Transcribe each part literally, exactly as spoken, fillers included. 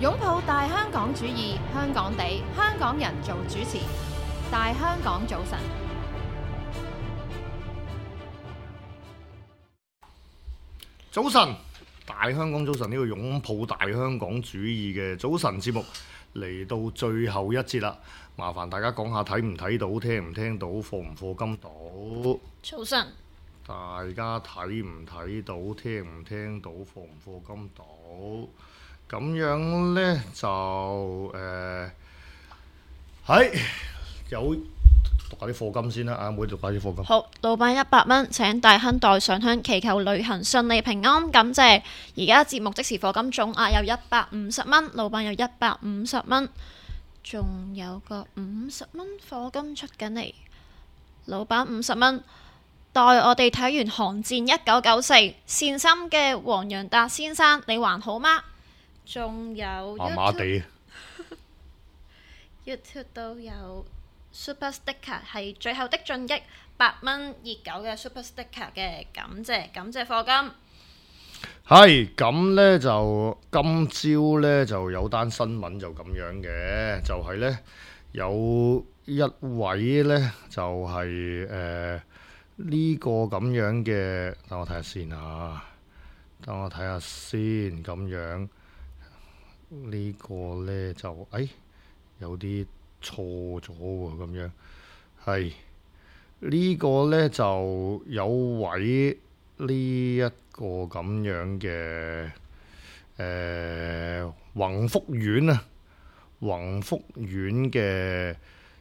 擁抱大香港主義，香港地，香港人做主持。大香港早晨， 早晨，大香港早晨，呢個擁抱大香港主義嘅早晨節目嚟到最後一節啦，麻煩大家講下睇唔睇到、聽唔聽到、課唔課金到。 早晨， 大家睇唔睇到、聽唔聽到、課唔課金到？咁樣呢，就誒係、有讀下啲課金先啦，阿妹讀下啲課金。 好，老闆一百蚊，請大亨代上香祈求旅行順利平安，感謝。而家節目即時課金總額有一百五十蚊，老闆有一百五十蚊，仲有個五十蚊課金出緊嚟，老闆五十蚊。代我哋睇完《寒戰一九九四》，善心嘅黃洋達先生，你還好嗎？仲有麻麻地 YouTube 都有 Super Sticker 係最後的進擊，八蚊熱狗嘅 Super Sticker 嘅，感謝感謝課金。 係咁呢，就今朝呢就有單新聞就咁樣嘅，就係、是、呢，有一位呢，就係誒呢個咁樣嘅，等我睇下先啊，等我睇下先咁樣。呢個呢，就誒、哎、有啲錯咗喎，咁樣係呢個呢，就有位呢一個咁樣嘅誒宏福苑啊，宏福苑嘅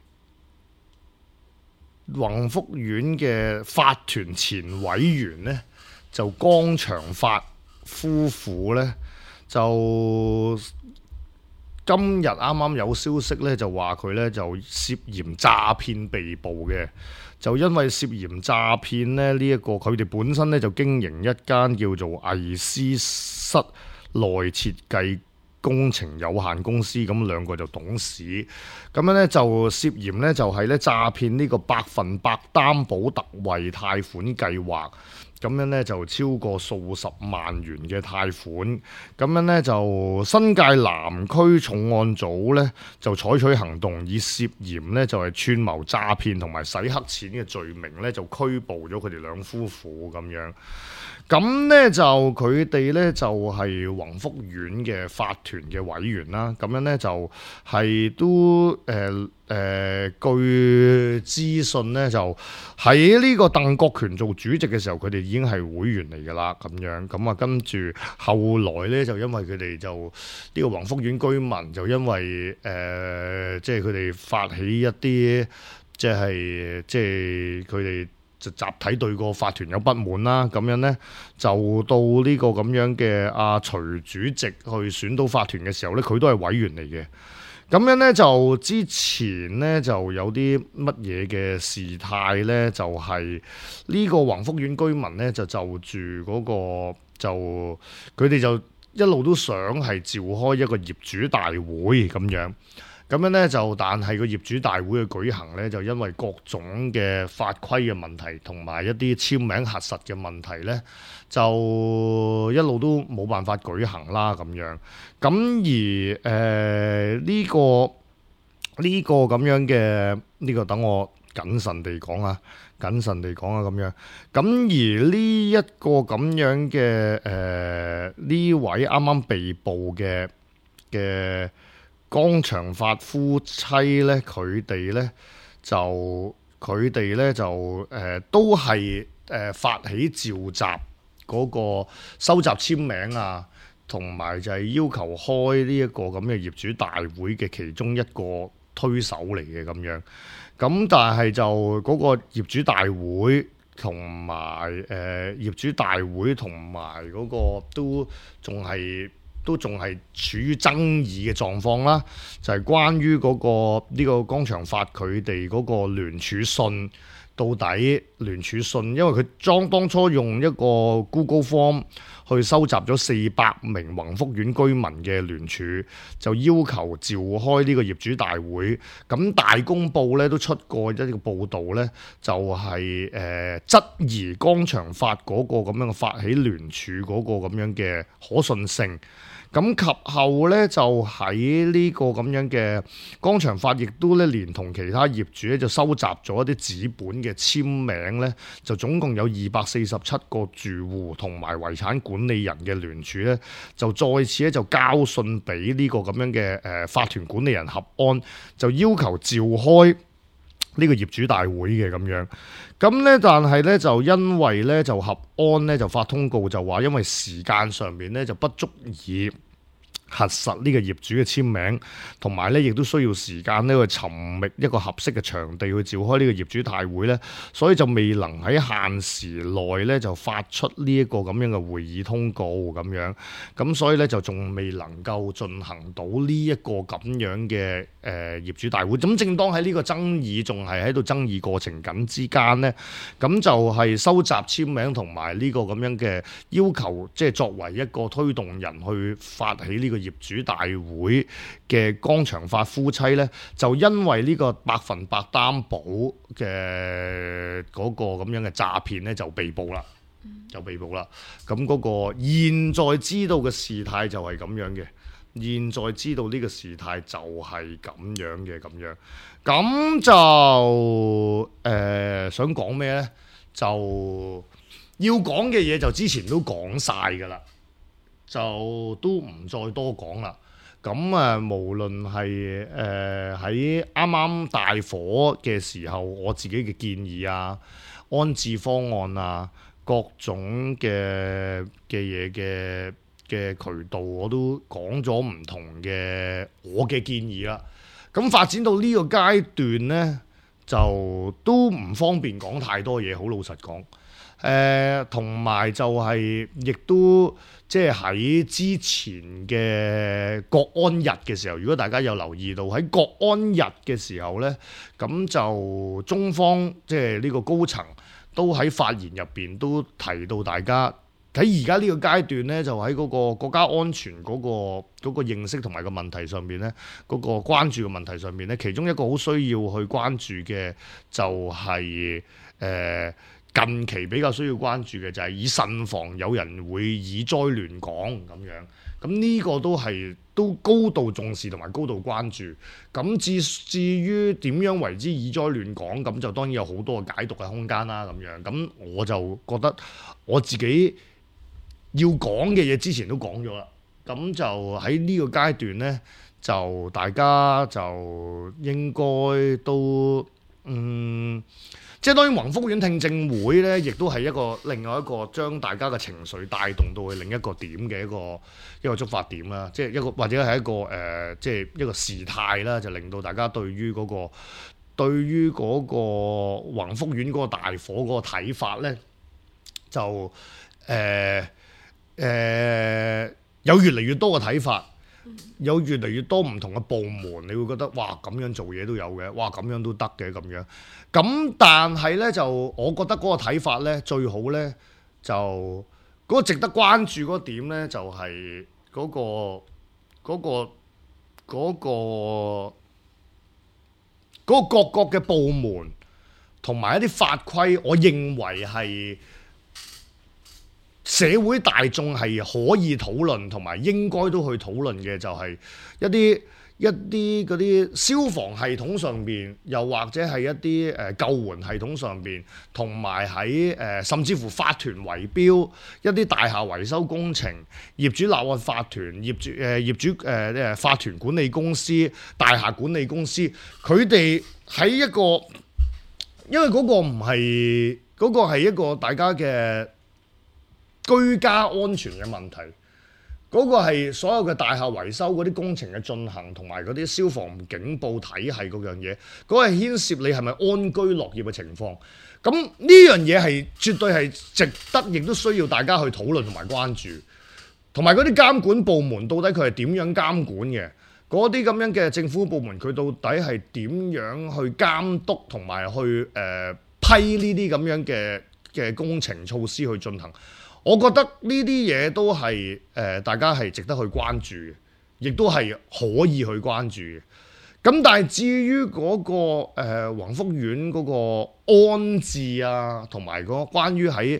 宏福苑嘅法團前委員呢，就江長發夫婦呢，就今日啱啱有消息咧，就話佢咧就涉嫌詐騙被捕嘅。就因為涉嫌詐騙咧，呢、這、一個佢哋本身咧就經營一間叫做藝思室內設計工程有限公司，咁兩個就董事。咁樣咧就涉嫌咧就係咧詐騙呢個百分百擔保特惠貸款計劃。咁樣咧就超過數十萬元嘅貸款，咁樣咧就新界南區重案組咧就採取行動，以涉嫌咧就係串謀詐騙同埋洗黑錢嘅罪名咧就拘捕咗佢哋兩夫婦咁樣。咁咧就佢哋咧就係宏福苑嘅法團嘅委員啦。咁樣咧就係都誒。呃誒、呃、據資訊咧，就喺呢個鄧國權做主席嘅時候，佢哋已經係會員嚟㗎啦，咁樣咁啊，跟住後來咧，就因為佢哋就呢、這個宏福苑居民就因為誒、呃，即係佢哋發起一啲，即係即係佢哋就集體對個法團有不滿啦，咁樣咧就到呢個咁樣嘅阿、啊、徐主席去選到法團嘅時候咧，佢都係委員嚟嘅。咁樣咧就之前咧就有啲乜嘢嘅事態咧，就係、是、呢個宏福苑居民咧就就住嗰、那個就佢哋就一路都想係召開一個業主大會咁樣。咁樣咧就，但係個業主大會嘅舉行咧，就因為各種嘅法規嘅問題，同埋一啲簽名核實嘅問題咧，就一路都冇辦法舉行啦咁樣。咁而誒呢、呃呢個呢、呢個咁樣嘅呢、呢個，等我謹慎地講啊，謹慎地講啊咁樣。咁而呢一個咁樣嘅誒呢位啱啱被捕嘅嘅。江長發夫妻咧，佢哋咧就佢哋咧就誒、呃、都係誒、呃、發起召集嗰個收集簽名啊，同埋就係要求開呢一個咁嘅業主大會嘅其中一個推手嚟嘅咁樣。咁但係就嗰個業主大會同埋誒業主大會同埋嗰個都仲係。都仲係處於爭議嘅狀況啦，就係、是、關於嗰、那個呢、這個江長發佢哋嗰個聯署信，到底聯署信，因為佢裝當初用一個 Google Form 去收集咗四百名宏福苑居民嘅聯署，就要求召開呢個業主大會。咁大公報咧都出過一個報導咧，就係、是、誒、呃、質疑江長發嗰個咁樣嘅發起聯署嗰個咁樣嘅可信性。 咁及後咧就喺呢個咁樣嘅江祥發，亦都咧連同其他業主咧就收集咗一啲紙本嘅簽名咧，就總共有二百四十七個住戶同埋遺產管理人嘅聯署咧，就再次咧就交信俾呢個咁樣嘅誒法團管理人合安，就要求召開呢個業主大會嘅咁樣。咁咧，但係咧就因為咧就合安咧就發通告就話，因為時間上面咧就不足以核實呢個業主嘅簽名，同埋咧亦都需要時間咧去尋覓一個合適嘅場地去召開呢個業主大會咧，所以就未能喺限時內咧就發出呢一個咁樣嘅會議通告咁樣，咁所以咧就仲未能夠進行到呢一個咁樣嘅誒、呃、業主大會。咁正當喺呢個爭議仲係喺度爭議過程緊之間呢，咁就係收集簽名同埋呢個咁樣嘅要求，即係作為一個推動人去發起呢個業主大會嘅江祥發夫妻呢，就因為呢個百分百擔保嘅嗰個咁樣嘅詐騙呢，就被捕啦，就被捕啦。咁嗰個現在知道嘅事態就係咁樣嘅，現在知道呢個事態就係咁樣嘅咁樣。咁就誒、呃、想講咩呢？就要講嘅嘢就之前都講晒㗎啦。就都唔再多講啦。咁啊，無論係誒喺啱啱大火嘅時候，我自己嘅建議啊、安置方案啊、各種嘅嘅嘢嘅嘅渠道，我都講咗唔同嘅我嘅建議啦。咁發展到呢個階段呢，就都唔方便講太多嘢，好老實講。誒同埋就係亦都即係喺之前嘅國安日嘅時候，如果大家有留意到喺國安日嘅時候呢，咁就中方即係呢個高層都喺發言入邊都提到，大家喺而家呢個階段呢，就喺嗰個國家安全嗰個嗰個認識同埋個問題上邊呢，嗰個關注嘅問題上邊呢，其中一個好需要去關注嘅就係誒。近期比較需要關注嘅就係以慎防有人會以災亂港咁樣，咁呢個都係都高度重視同埋高度關注。咁至至於點樣為之以災亂港，咁就當然有好多嘅解讀嘅空間啦。咁樣，咁我就覺得我自己要講嘅嘢之前都講咗啦。咁就喺呢個階段呢，就大家就應該都嗯。即係當然，宏福苑聽證會咧，亦都係一個另外一個將大家嘅情緒帶動到去另一個點嘅一個一個觸發點啦。即係一個或者係一個誒、呃，即係一個事態啦，就令到大家對於嗰、嗰個對於嗰個宏福苑嗰個大火嗰個睇法咧，就誒誒、呃呃、有越嚟越多嘅睇法。有越嚟越多唔同嘅部門，你會覺得哇咁樣做嘢都有嘅，哇咁樣都得嘅咁樣。咁但係呢，就我覺得嗰個睇法呢，最好呢，就嗰、嗰個值得關注嗰點呢，就係嗰、嗰個嗰、嗰個嗰、嗰個嗰、嗰個各個嘅部門同埋一啲法規，我認為係社會大眾係可以討論同埋應該都去討論嘅，就係一啲一啲嗰啲消防系統上邊，又或者係一啲誒救援系統上邊，同埋喺誒甚至乎法團圍標一啲大廈維修工程、業主立案法團、業主誒、呃、業主誒誒、呃、法團管理公司、大廈管理公司，佢哋喺一個，因為嗰個唔係嗰個係一個大家嘅居家安全嘅問題，嗰、那個係所有嘅大廈維修嗰啲工程嘅進行，同埋嗰啲消防警報體系嗰樣嘢，嗰、那個係牽涉你係咪安居樂業嘅情況。咁呢樣嘢係絕對係值得，亦都需要大家去討論同埋關注。同埋嗰啲監管部門到底佢係點樣監管嘅？嗰啲咁樣嘅政府部門佢到底係點樣去監督同埋去誒、呃、批呢啲咁樣嘅嘅工程措施去進行？我覺得呢啲嘢都係誒、呃、大家係值得去關注嘅，亦都係可以去關注嘅。咁但係至於嗰、那個誒宏福苑嗰個安置啊，同埋嗰關於喺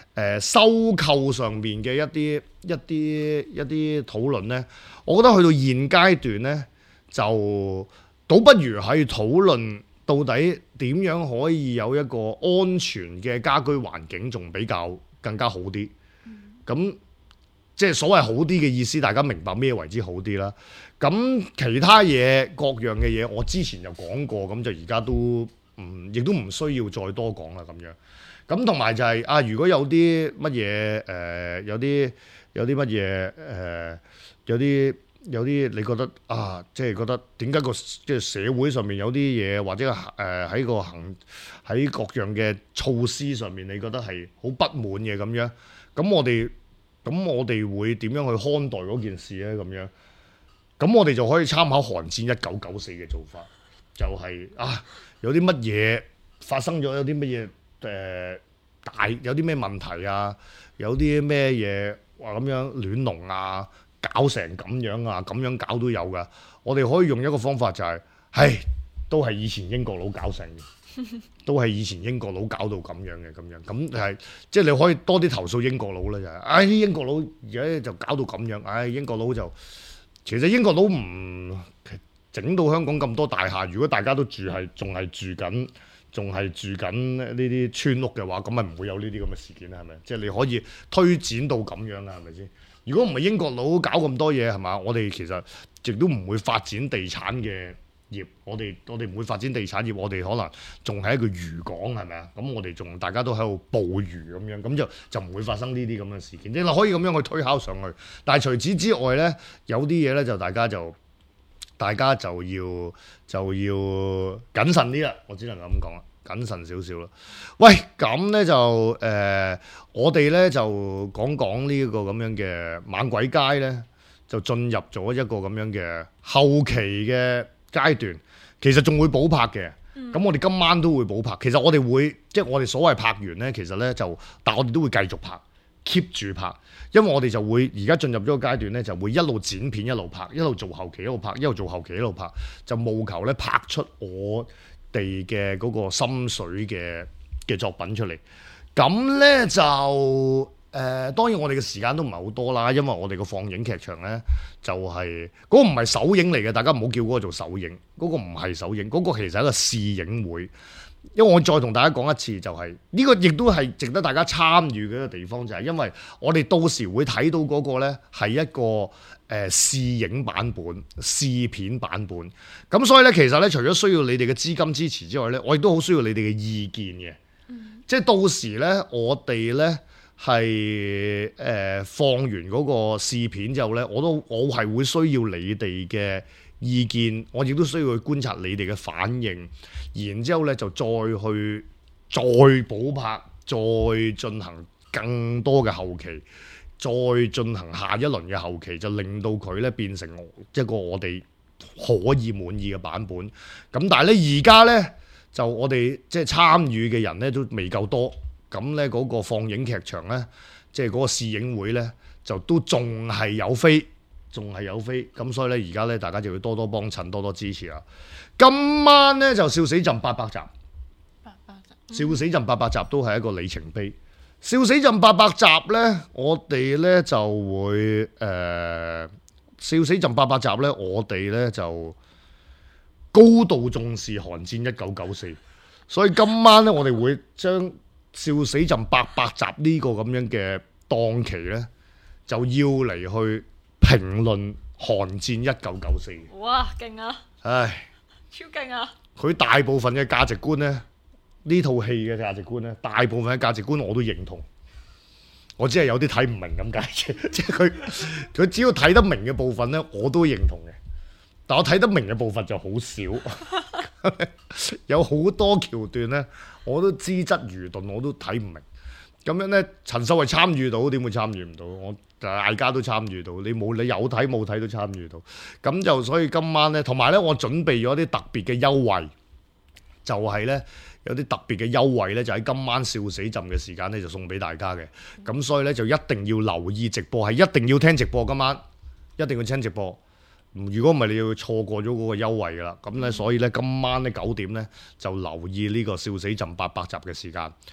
呃、收購上面嘅一啲一啲一啲討論呢，我覺得去到現階段呢，就倒不如喺討論到底點樣可以有一個安全嘅家居環境，仲比較更加好啲。咁、嗯、即係所謂好啲嘅意思，大家明白咩為之好啲啦。咁其他嘢各樣嘅嘢，我之前就講過，咁就而家都唔，亦都唔需要再多講啦咁樣。咁同埋就係、是、啊，如果有啲乜嘢誒，有啲有啲乜嘢誒，有啲有啲你覺得啊，即係覺得點解個即係社會上面有啲嘢，或者誒喺、呃、個行喺各樣嘅措施上面，你覺得係好不滿嘅咁樣，咁我哋咁我哋會點樣去看待嗰件事咧？咁樣，咁我哋就可以參考韓戰一九九四嘅做法，就係、是、啊，有啲乜嘢發生咗，有啲乜嘢誒大，有啲咩問題啊，有啲咩嘢話咁樣亂龍啊，搞成咁樣啊，咁樣搞都有噶。我哋可以用一個方法就係、是，唉，都係以前英國佬搞成嘅，都係以前英國佬搞到咁樣嘅咁樣，咁係即係你可以多啲投訴英國佬啦，就係、是，唉，啲英國佬而家就搞到咁樣，唉，英國佬就其實英國佬唔整到香港咁多大廈，如果大家都住係仲係住緊。仲係住緊呢啲村屋嘅話，咁咪唔會有呢啲咁嘅事件啦，係咪？即係你可以推展到咁樣啦，係咪先？如果唔係英國佬搞咁多嘢，係嘛？我哋其實亦都唔會發展地產嘅業，我哋我哋唔會發展地產業，我哋可能仲係一個漁港，係咪啊？咁我哋仲大家都喺度捕魚咁樣，咁就就唔會發生呢啲咁嘅事件。即係可以咁樣去推敲上去，但係除此之外咧，有啲嘢咧就大家就。大家就要就要謹慎啲啦，我只能夠咁講啦，謹慎少少啦。喂，咁咧就誒、呃，我哋咧就講講呢個咁樣嘅猛鬼街咧，就進入咗一個咁樣嘅後期嘅階段，其實仲會補拍嘅。咁、嗯、我哋今晚都會補拍。其實我哋會即係我哋所謂拍完咧，其實咧就，但我哋都會繼續拍。keep 住拍，因為我哋就會而家進入咗個階段咧，就會一路剪片一路拍，一路做後期一路拍，一路做後期一路拍，就務求咧拍出我哋嘅嗰個心水嘅嘅作品出嚟。咁咧就誒、呃，當然我哋嘅時間都唔係好多啦，因為我哋個放映劇場咧就係、是、嗰、那個唔係首映嚟嘅，大家唔好叫嗰個做首映，嗰、那個唔係首映，嗰、那個其實係一個試映會。因為我再同大家講一次，就係、是、呢、這個亦都係值得大家參與嘅一個地方，就係、是、因為我哋到時會睇到嗰個呢係一個誒、呃、試影版本、試片版本。咁所以呢，其實呢，除咗需要你哋嘅資金支持之外呢，我亦都好需要你哋嘅意見嘅。嗯、即係到時呢，我哋呢係誒、呃、放完嗰個試片之後呢，我都我係會需要你哋嘅意見，我亦都需要去觀察你哋嘅反應，然之後咧就再去再補拍，再進行更多嘅後期，再進行下一輪嘅後期，就令到佢咧變成一個我哋可以滿意嘅版本。咁但係咧而家咧就我哋即係參與嘅人咧都未夠多，咁咧嗰個放映劇場咧，即係嗰個試映會咧就都仲係有飛。仲係有飛，咁所以咧而家咧大家就要多多幫襯，多多支持啦。今晚咧就笑死朕八百集，八百集，嗯、笑死朕八百集都係一個里程碑。笑死朕八百集咧，我哋咧就會誒、呃，笑死朕八百集咧，我哋咧就高度重視韓戰一九九四，所以今晚咧我哋會將笑死朕八百集呢個咁樣嘅檔期咧，就要嚟去評論韓戰一九九四。 哇，勁啊！ 唉， 超勁啊！佢大部分嘅價值觀呢，呢套戲嘅價值觀呢，大部分嘅價值觀我都認同。我只係有啲睇唔明咁解啫，即係佢佢只要睇得明嘅部分呢，我都認同嘅。但我睇得明嘅部分就好少，有好多橋段呢，我都資質愚鈍，我都睇唔明。咁樣呢，陳秀慧參與到，點會參與唔到？我大家都參與到，你冇你有睇冇睇都參與到。咁就所以今晚呢，同埋呢，我準備咗啲特別嘅優惠，就係呢，有啲特別嘅優惠呢，就喺今晚笑死朕嘅時間呢，就送俾大家嘅。咁所以呢，就一定要留意直播，係一定要聽直播。今晚一定要聽直播。如果唔係，你要錯過咗嗰個優惠噶啦。咁呢，所以呢，今晚呢九點呢，就留意呢個笑死朕八百集嘅時間。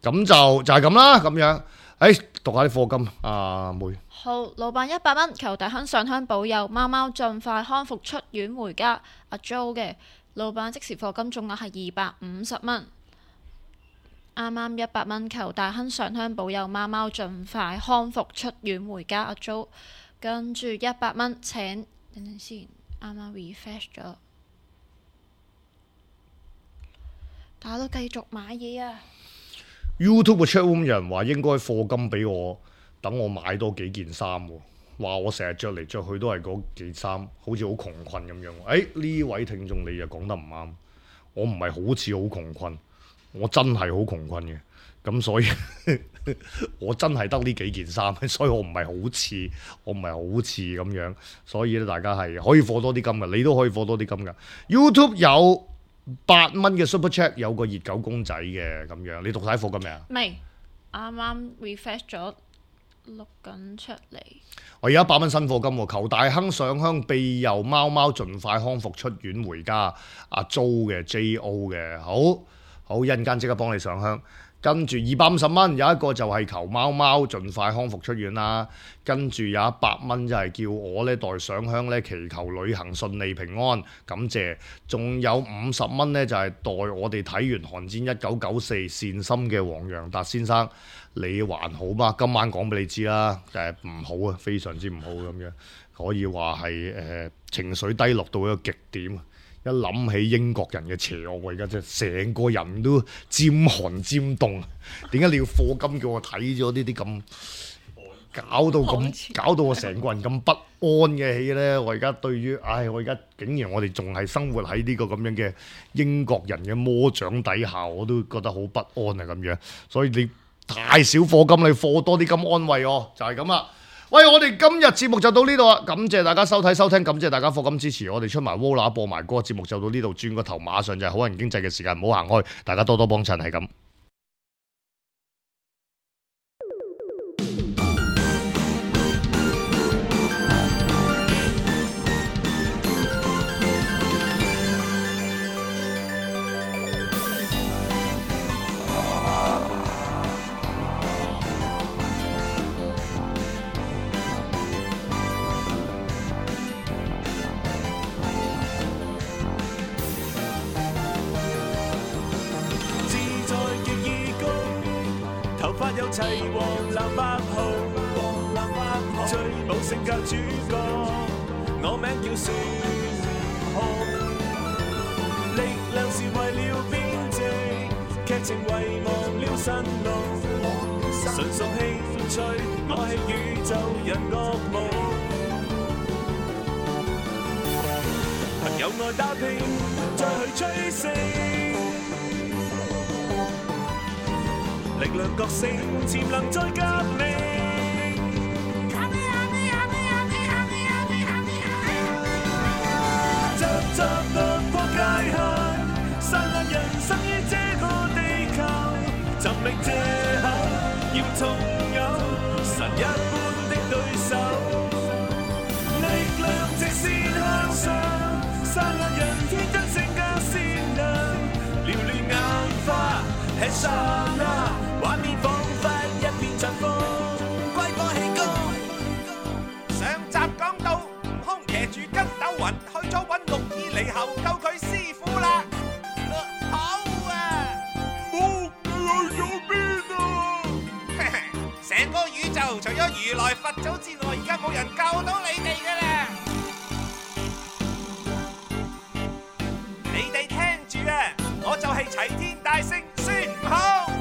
咁就就係咁啦，咁樣。誒，讀下啲課金，阿妹。 好，老闆一百蚊，求大亨上香保佑貓貓盡快康復出院回家。阿 Jo 嘅老闆即時課金總額係二百五十蚊。啱啱一百蚊，求大亨上香保佑貓貓盡快康復出院回家。阿 Jo，跟住一百蚊請，等陣先，啱啱 refresh 咗，大家都繼續買嘢啊！ YouTube 嘅 chatroom 有人話應該課金俾我，等我買多幾件衫喎。話我成日着嚟着去都係嗰件衫，好似好窮困咁樣。誒，呢位聽眾你又講得唔啱，我唔係好似好窮困，我真係好窮困嘅。咁所以我真係得呢幾件衫，所以我唔係好似，我唔係好似咁樣。所以咧，大家係可以課多啲金㗎，你都可以課多啲金㗎。YouTube 有八蚊嘅 Super Chat， 有個熱狗公仔嘅咁樣，你讀晒課金未啊？ 未，啱啱 refresh 咗，錄緊出嚟。 我而家八蚊新課金喎，求大亨上香庇佑貓貓盡快康復出院回家。阿 Jo 嘅 J O 嘅，好好一陣間即刻幫你上香。跟住二百五十蚊，有一個就係求貓貓盡快康復出院啦。跟住有一百蚊就係叫我呢代上香呢，祈求旅行順利平安，感謝。仲有五十蚊呢，就係代我哋睇完《寒戰一九九四》善心嘅黃洋達先生，你還好嗎？今晚講俾你知啦，誒唔好啊，非常之唔好咁樣，可以話係誒情緒低落到一個極點。一諗起英國人嘅邪惡，我而家真係成個人都尖寒尖凍。點解你要課金叫我睇咗呢啲咁搞到咁搞到我成個人咁不安嘅戲呢？我而家對於，唉，我而家竟然我哋仲係生活喺呢個咁樣嘅英國人嘅魔掌底下，我都覺得好不安啊咁樣。所以你太少課金，你課多啲金安慰我，就係咁啦。喂，我哋今日節目就到呢度啦，感謝大家收睇收聽，感謝大家課金支持，我哋出埋 Vola 播埋歌，節目就到呢度，轉個頭馬上就係好人經濟嘅時間，唔好行開，大家多多幫襯，係咁。 有齊黃藍白號，最冇性格主角，我名叫孫紅。力量是為了編織，劇情遺忘了神龍。純屬興趣，我係宇宙人惡夢。朋友愛打拼，再去追星。力量覺醒，潛能再革命。集集突破界限，散下人生於這個地球。尋覓藉口，要重有神一般的對手。力量直線向上，散下人天真性格善良。撩亂眼花，吃剎那。畫面彷彿一片塵風，歸個氣功。上集講到，悟空騎住筋斗雲去咗揾六耳獼猴救佢師傅啦。好啊，冇佢去咗邊啊？成個宇宙除咗如來佛祖之外，而家冇人救到你哋噶啦。你哋聽住啊，我就係齊天大聖孫悟空。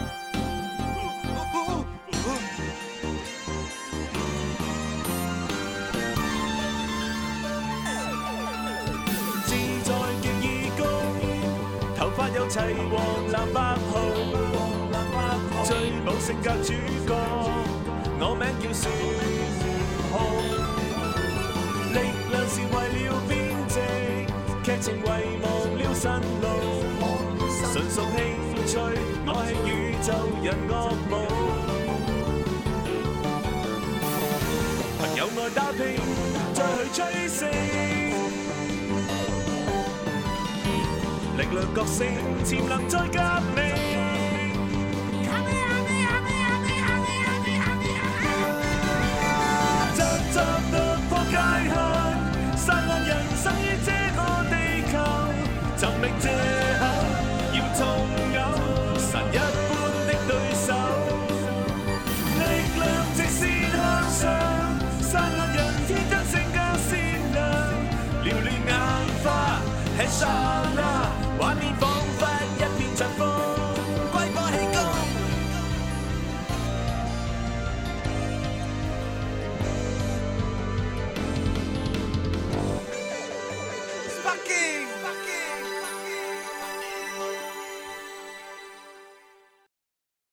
有齊黃藍白號，最冇性格主角，我名叫孫紅。力量是為了編織，劇情遺忘了神龍。純屬興趣，我係宇宙人惡夢。朋友愛打拼，再去追星。力量覺醒，潛能再革命。 覓藉口，要痛嘔神一般的對手。力量直線向上，殺惡人天真性格善良，撩亂眼花吃沙拉。